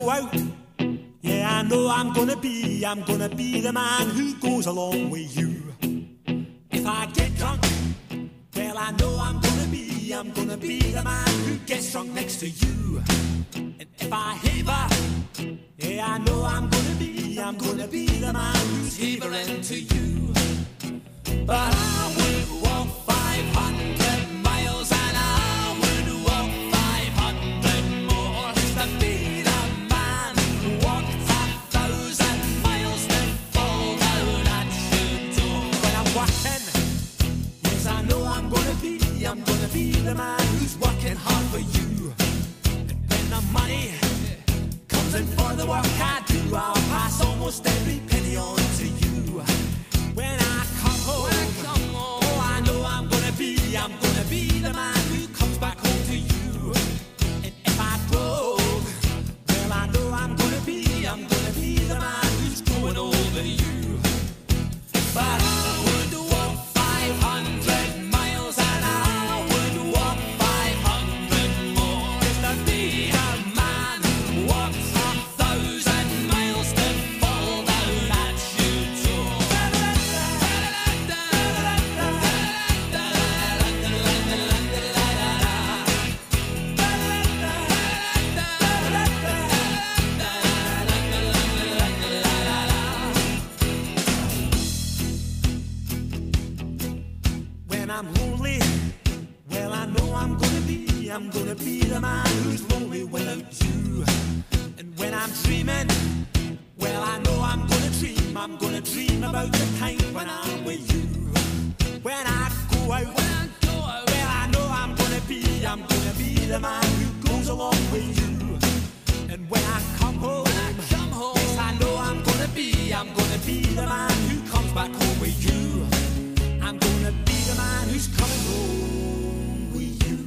out. Yeah, I know I'm gonna be the man who goes along with you. If I get drunk, well, I know I'm gonna be the man who gets drunk next to you. And if I haver, yeah, I know I'm gonna be the man who's havering to you. But I would walk 500 miles and I would walk 500 more just to be the man who walked 1,000 miles to fall down at your door. When I'm working, yes, I know I'm gonna be the man who's working hard for you. And when the money comes in for the work I do, I'll pass almost every penny on to you. When I come home, oh, I know I'm gonna be the man who comes back home to you. And if I broke, well, I know I'm gonna be the man who's going over you. But I would walk 500 miles and I would walk 500 more just to be the man who walks 1,000 miles to fall down at your door. When I'm lonely, well, I know I'm gonna be the man who's lonely without you. And when I'm dreaming, well, I know I'm gonna dream about the time when I'm with you. When I go out, well, I know I'm gonna be the man who goes along with you. And when I come home, yes, I know I'm gonna be the man who comes back home with you. I'm gonna be the man who's coming home with you.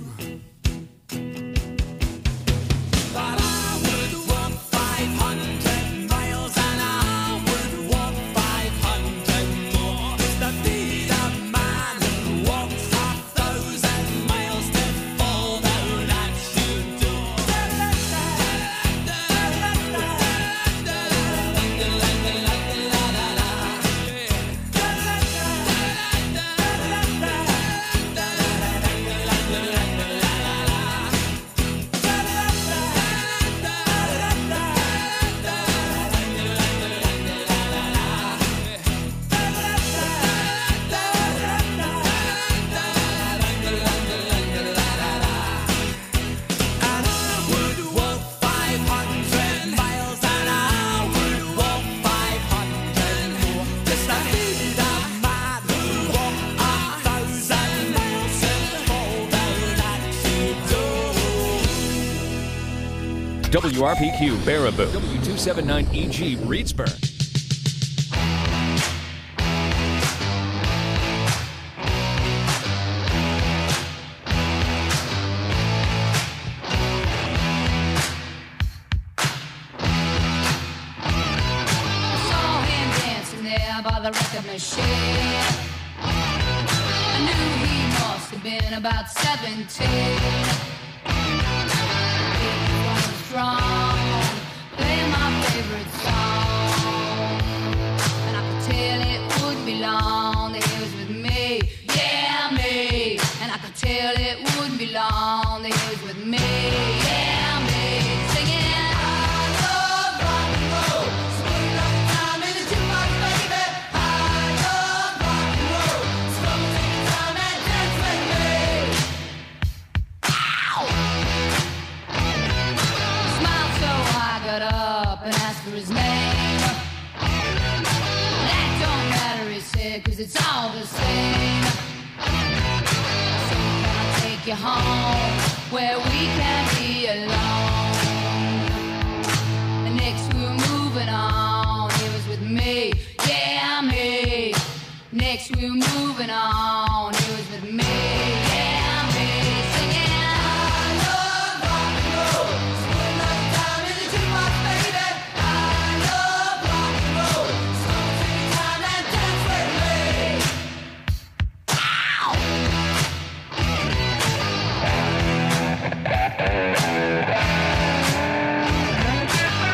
But I would walk 500 miles and I would walk 500 more just to be the man who walks 1,000 miles to fall down at your door. And I would walk 500 miles and I would walk 500 more just to be the man who walked 1,000 miles to fall down at your door. WRPQ Baraboo, W279EG Reedsburg. I saw him dancing there by the record machine. I knew he must have been about 17. He was strong, playing my favorite song. And I could tell it wouldn't be long that he was with me, yeah, me. And I could tell it wouldn't be long that he was with me, yeah, me. Singing, I love rock and roll, swing like time in the jukebox, baby. I love rock and roll, so take your time and dance with me. He smiled so I got up and asked for his name. That don't matter, he said, 'cause it's all the same. So can I take you home where we can be alone? And next we were moving on, he was with me, yeah, me. Next we were moving on, he was with me, yeah, me. Singing, I love rock and roll, swing like time in the jukebox, baby. I love rock and roll, so take your time and dance with me. Ow!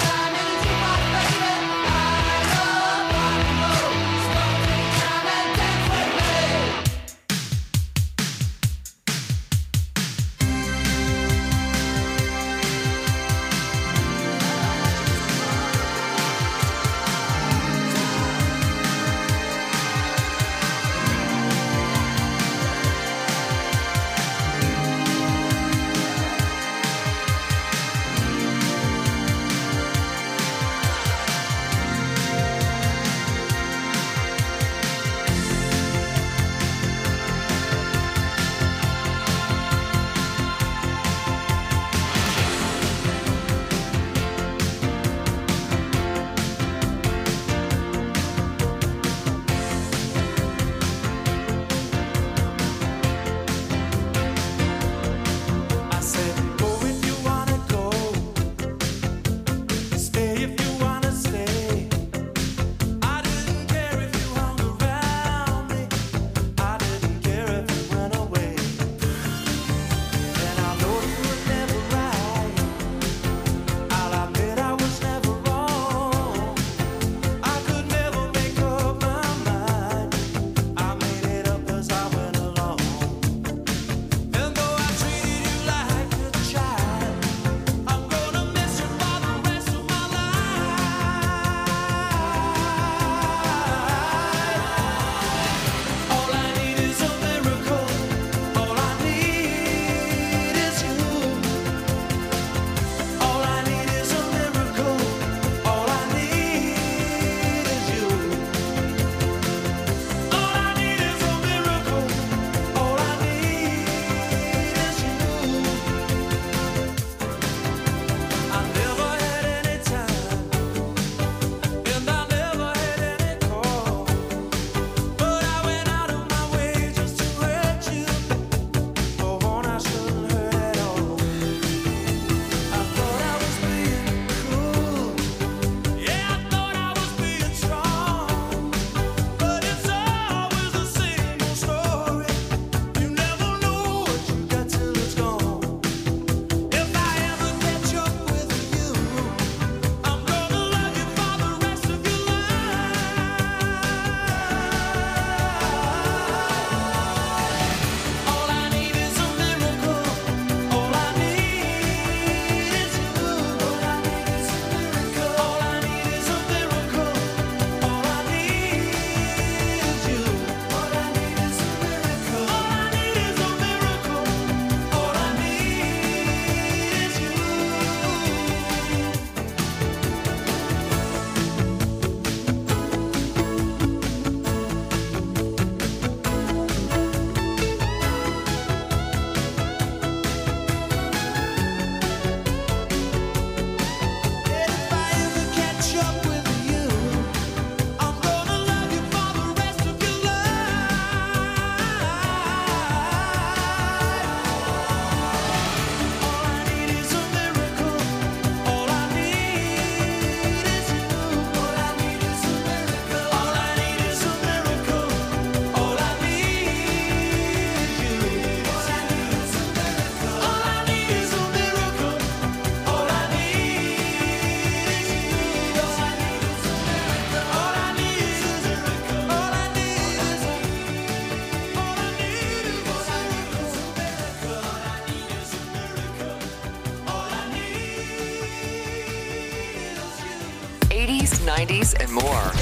80s, 90s, and more.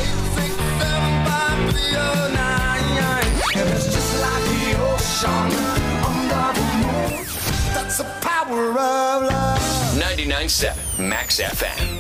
It's just like the ocean under the moon. That's the power of love. 99.7 Max FM.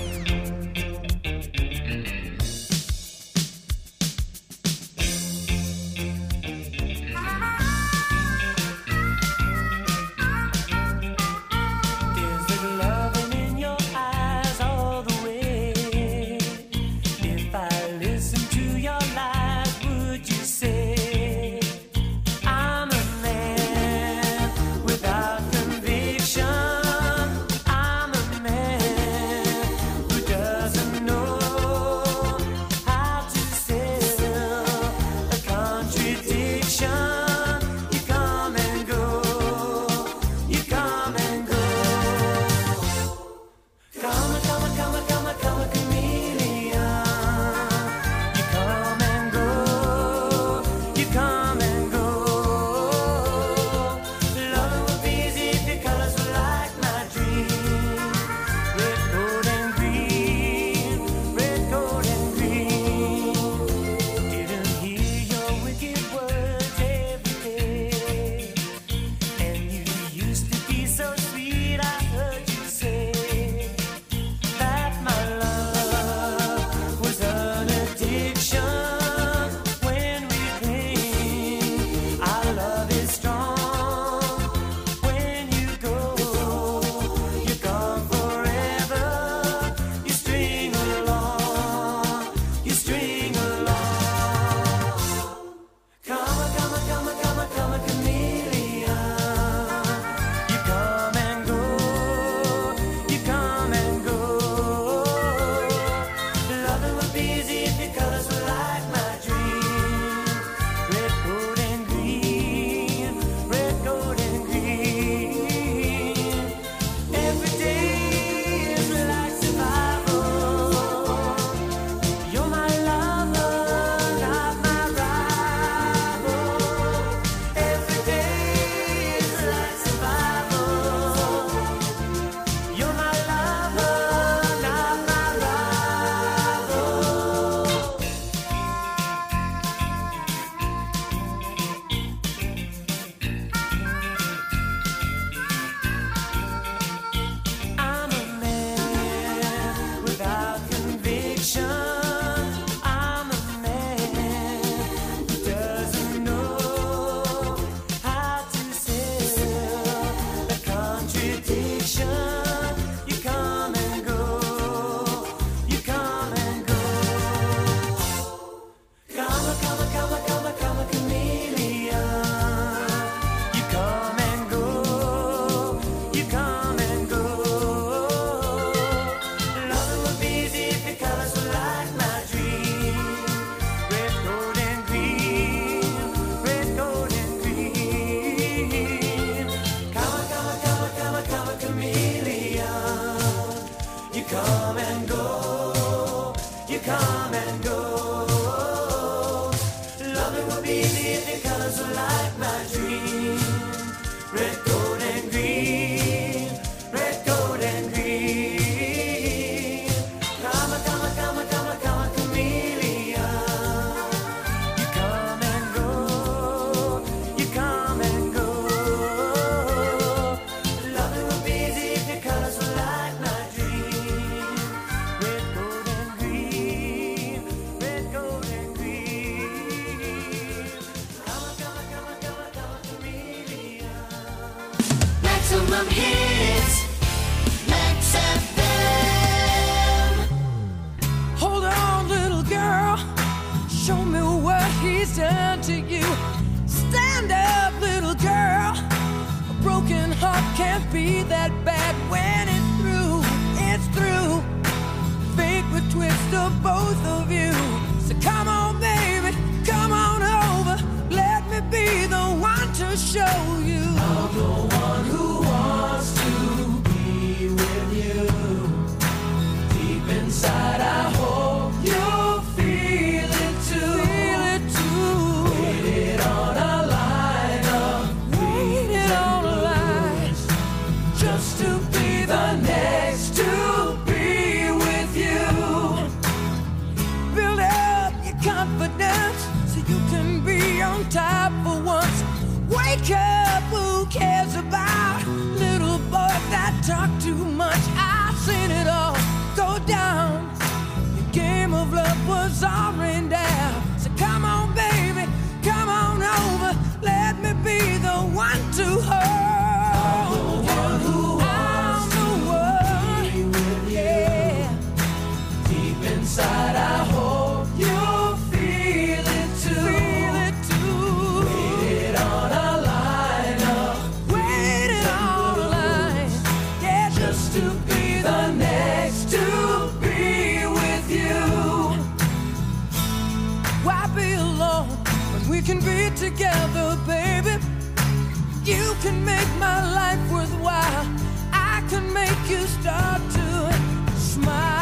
Be talk too much, I've seen it all go down. Your game of love was all rained down. So come on, baby, come on over. Let me be the one to hold you. I'm the one, yeah. Deep inside, I hope you feel it too. Feel it too. Waited on a line up. Waited on a line. Yeah, just to be the next to be with you. Why be alone when we can be together, baby? You can make my life worthwhile. I can make you start to smile.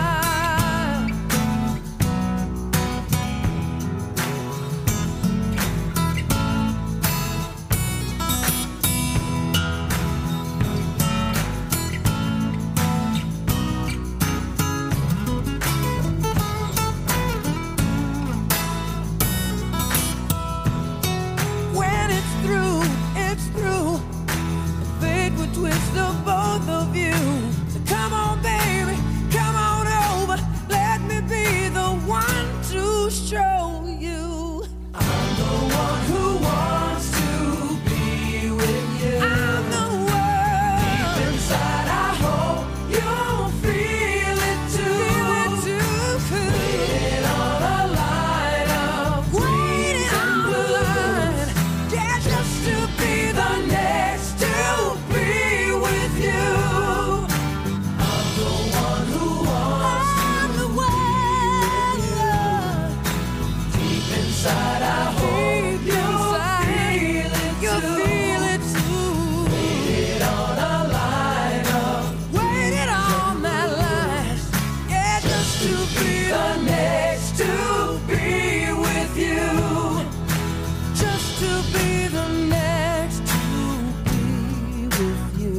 When it's through, it's through. Fate would twist the both of you. So come on, baby, come on over. Let me be the one to show you. I'm the one who wants to be with you. I'm the one. Deep inside, I hope you'll feel it too. Feel it too. Waiting on a line of waiting on the line. Yeah, just to be the next to be with you. I'm the one who wants I'm the one. Deep inside, I hope you'll feel it too. You'll feel it too. Waited on a line up. Waited on that line. Yeah, just to be the next to be with you. Just to be the next to be with you.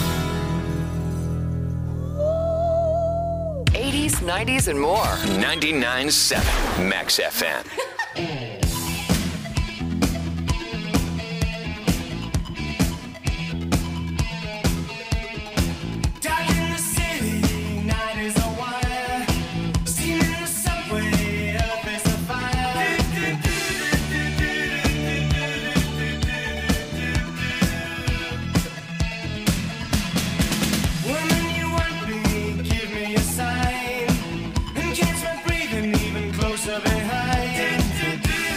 80s, 90s, and more. 99.7 Max FM. Dark in the city, night is a wire. Steam in the subway, earth is a fire. Woman, you want me, give me a sign. And catch my breathing even closer behind.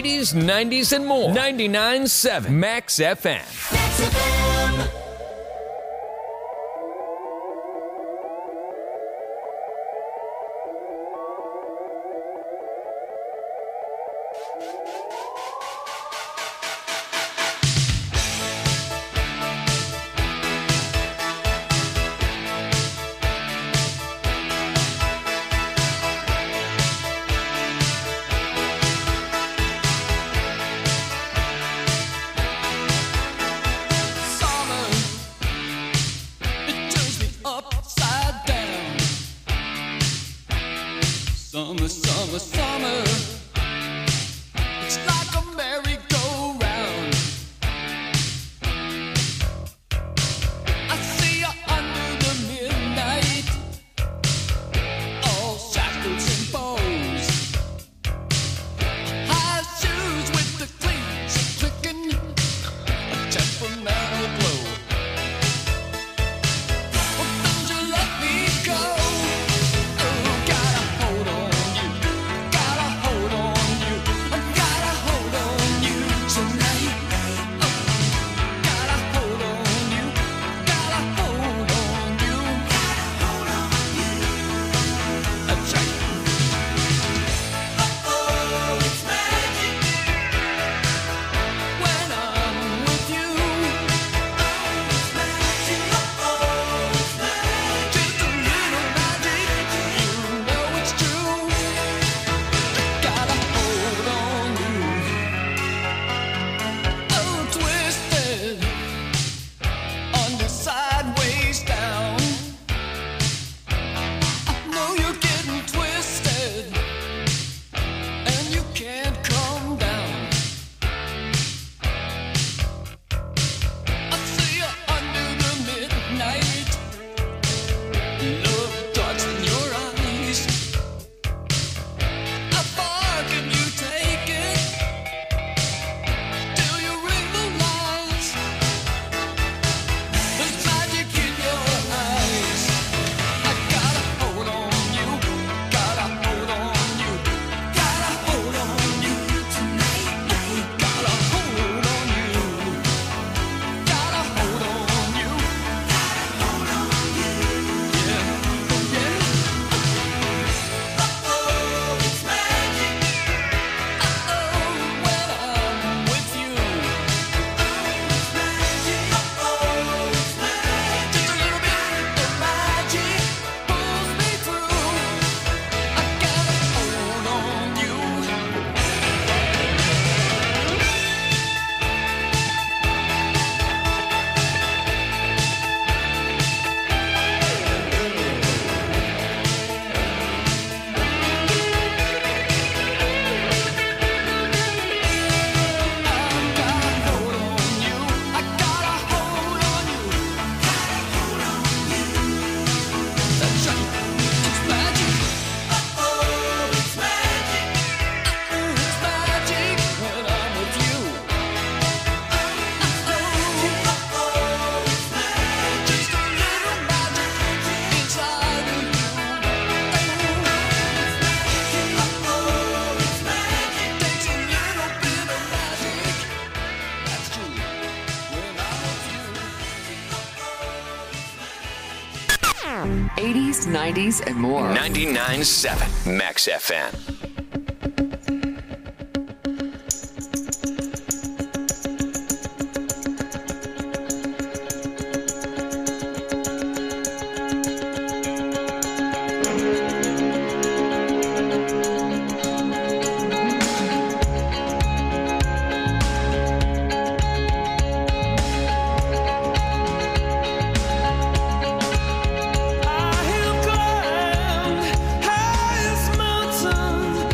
80s, 90s, and more. 99.7 Max FM. Max FM. '80s, '90s, and more. 99.7 Max FM. I have climbed highest mountains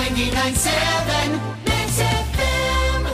99.7 Mix FM.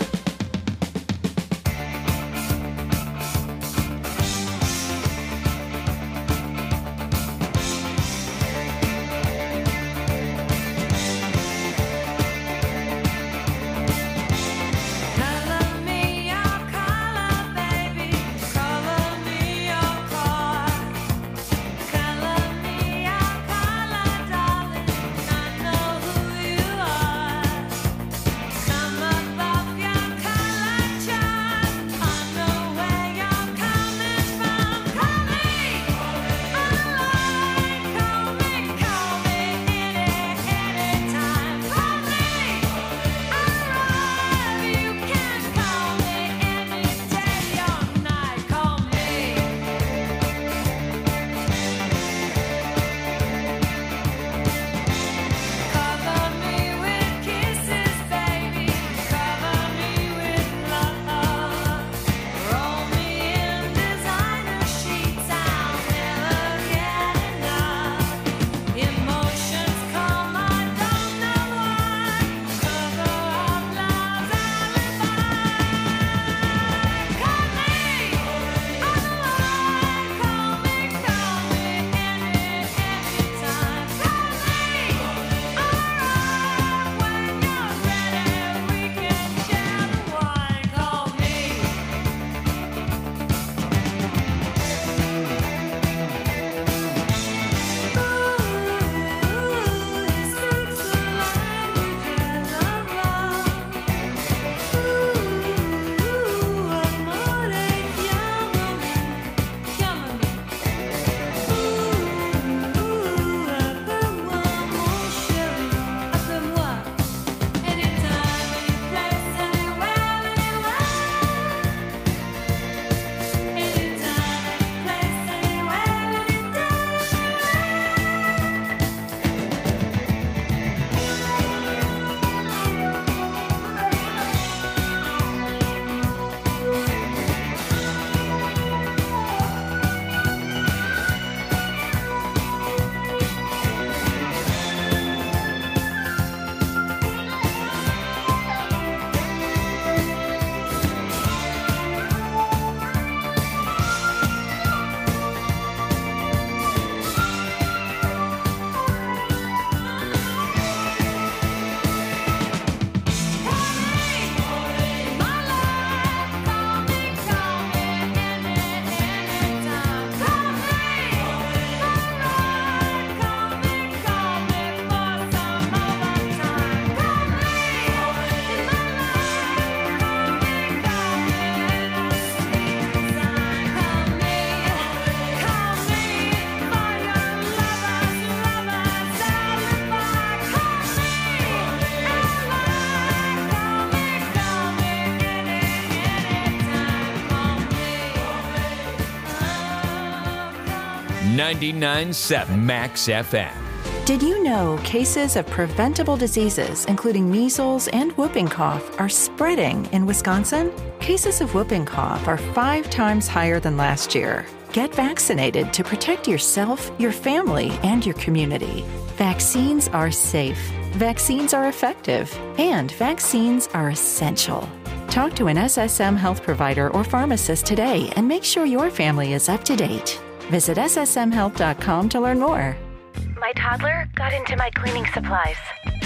$99.7 Max FM. Did you know cases of preventable diseases, including measles and whooping cough, are spreading in Wisconsin? Cases of whooping cough are 5 times higher than last year. Get vaccinated to protect yourself, your family, and your community. Vaccines are safe, vaccines are effective, and vaccines are essential. Talk to an SSM health provider or pharmacist today and make sure your family is up to date. Visit ssmhealth.com to learn more. My toddler got into my cleaning supplies.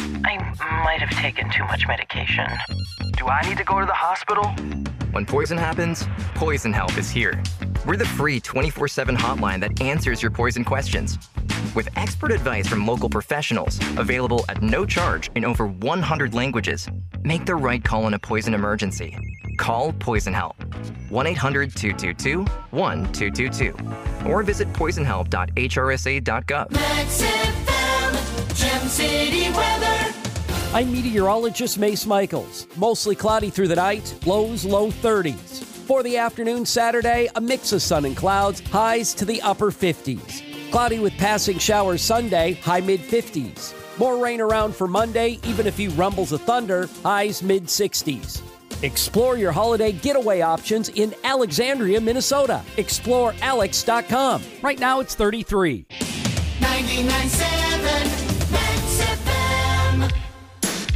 I might have taken too much medication. Do I need to go to the hospital? When poison happens, Poison Help is here. We're the free 24/7 hotline that answers your poison questions. With expert advice from local professionals, available at no charge in over 100 languages, make the right call in a poison emergency. Call Poison Help. 1-800-222-1222. Or visit poisonhelp.hrsa.gov. Max FM, Gem City weather. I'm meteorologist Mace Michaels. Mostly cloudy through the night, lows low 30s. For the afternoon Saturday, a mix of sun and clouds, highs to the upper 50s. Cloudy with passing showers Sunday, high mid-50s. More rain around for Monday, even a few rumbles of thunder, highs mid-60s. Explore your holiday getaway options in Alexandria, Minnesota. ExploreAlex.com. Right now it's 33. 99.7 Max FM.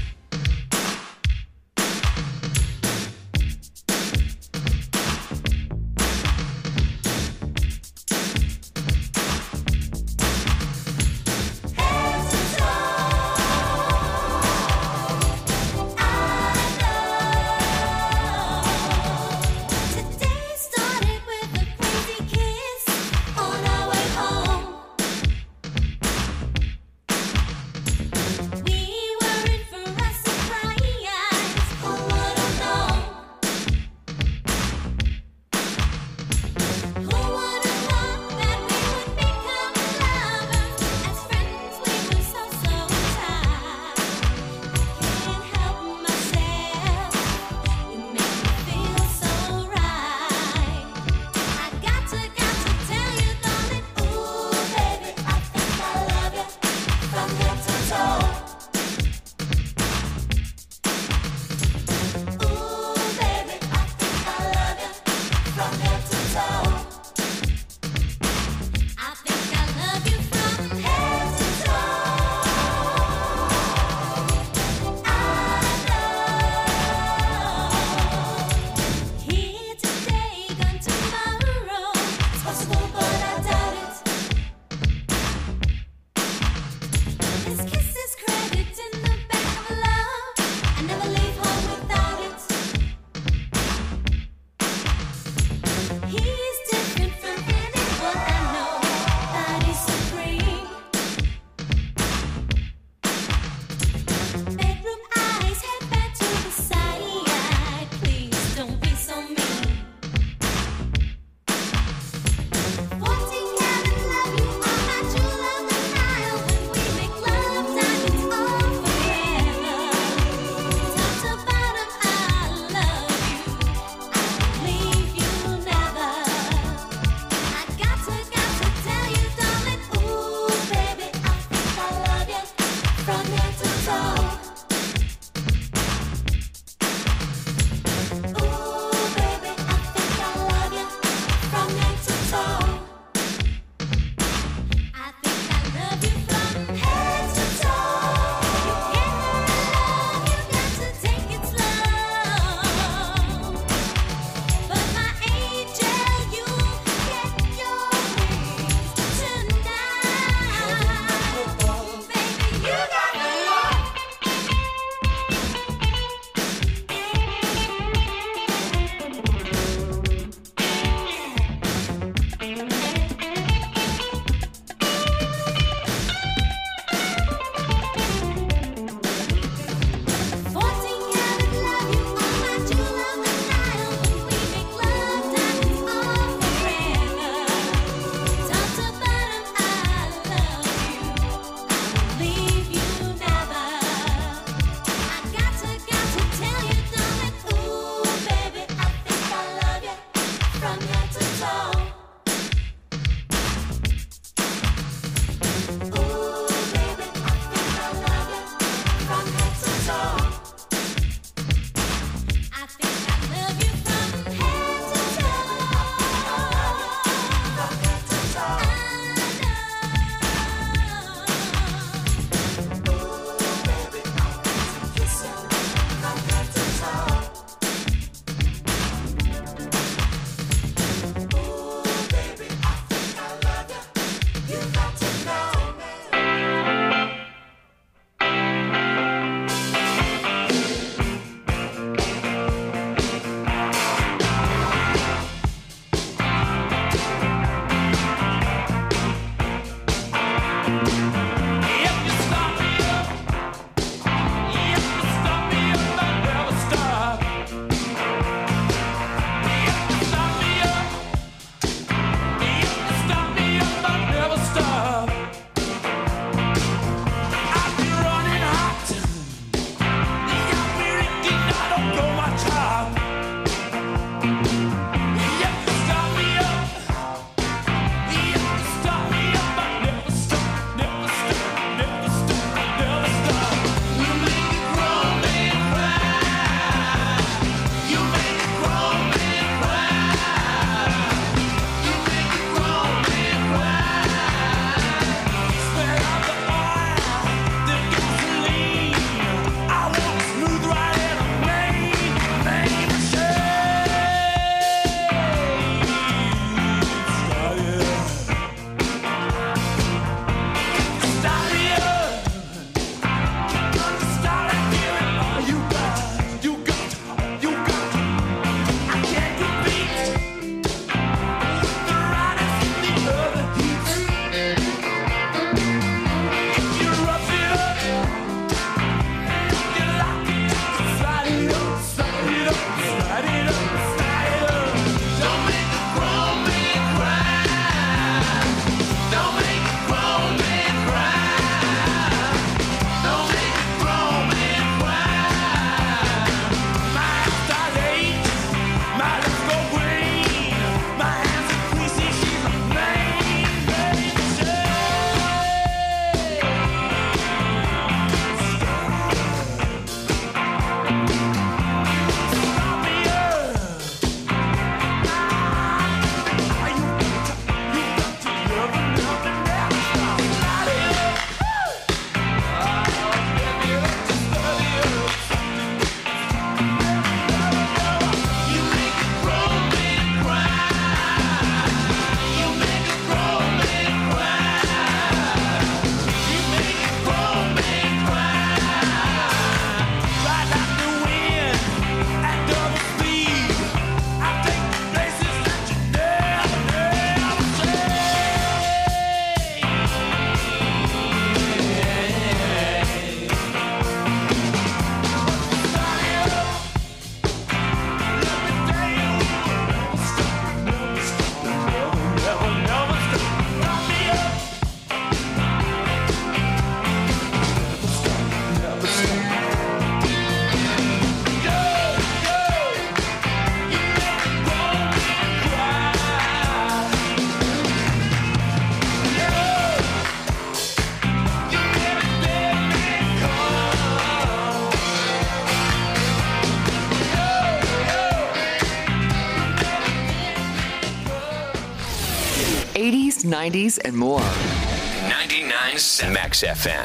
80s, 90s, and more. 99.7 Max FM.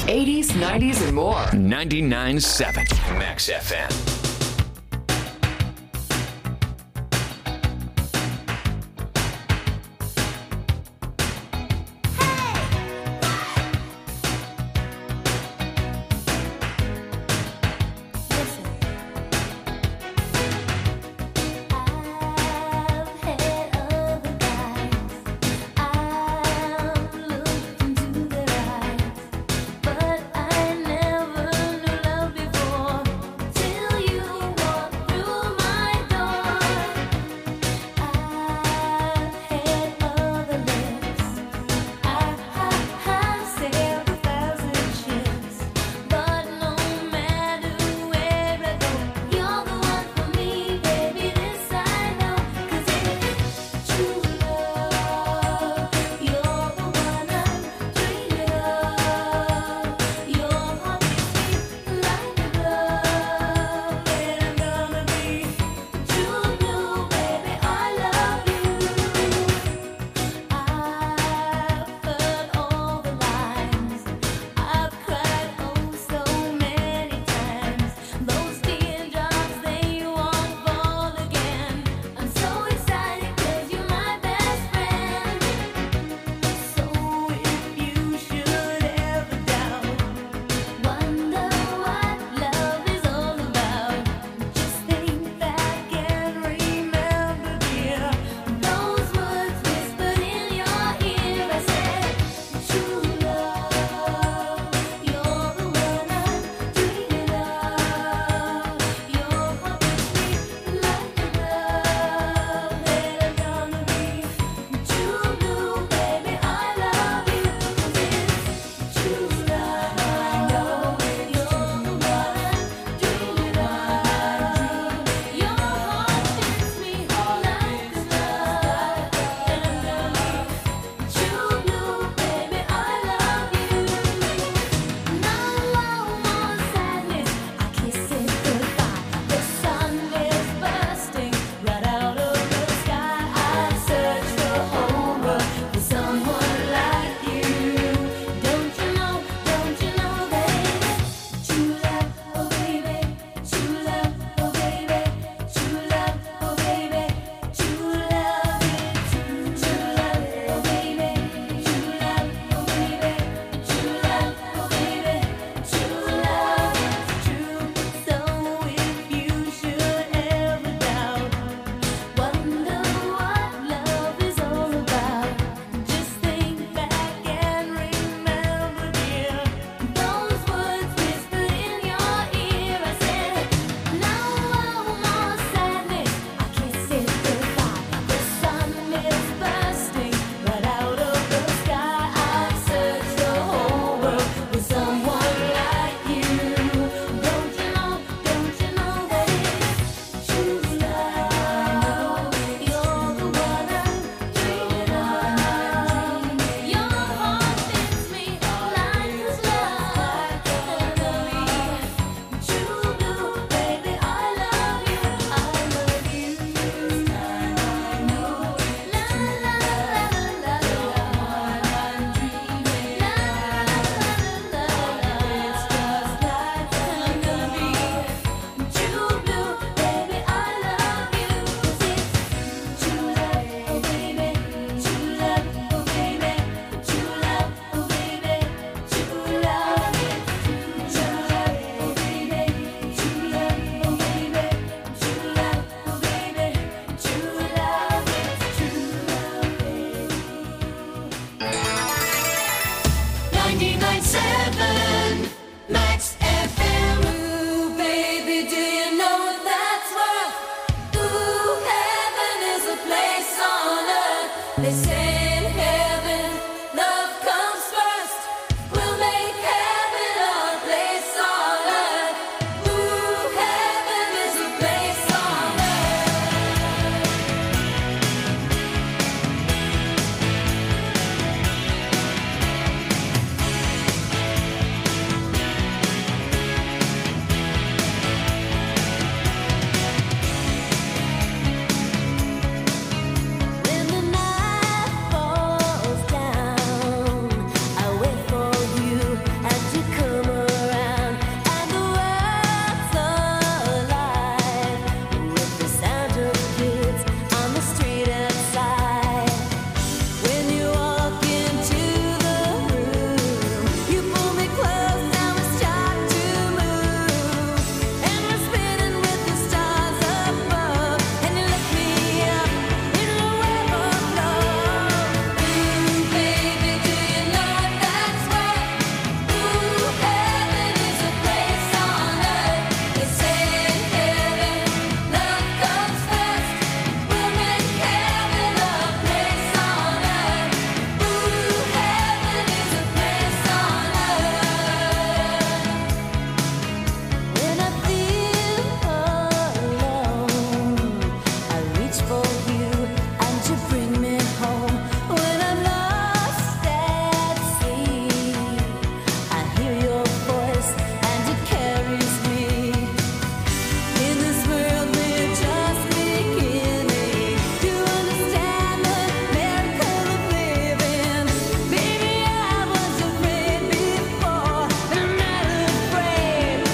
80s, 90s, and more. 99.7 Max FM.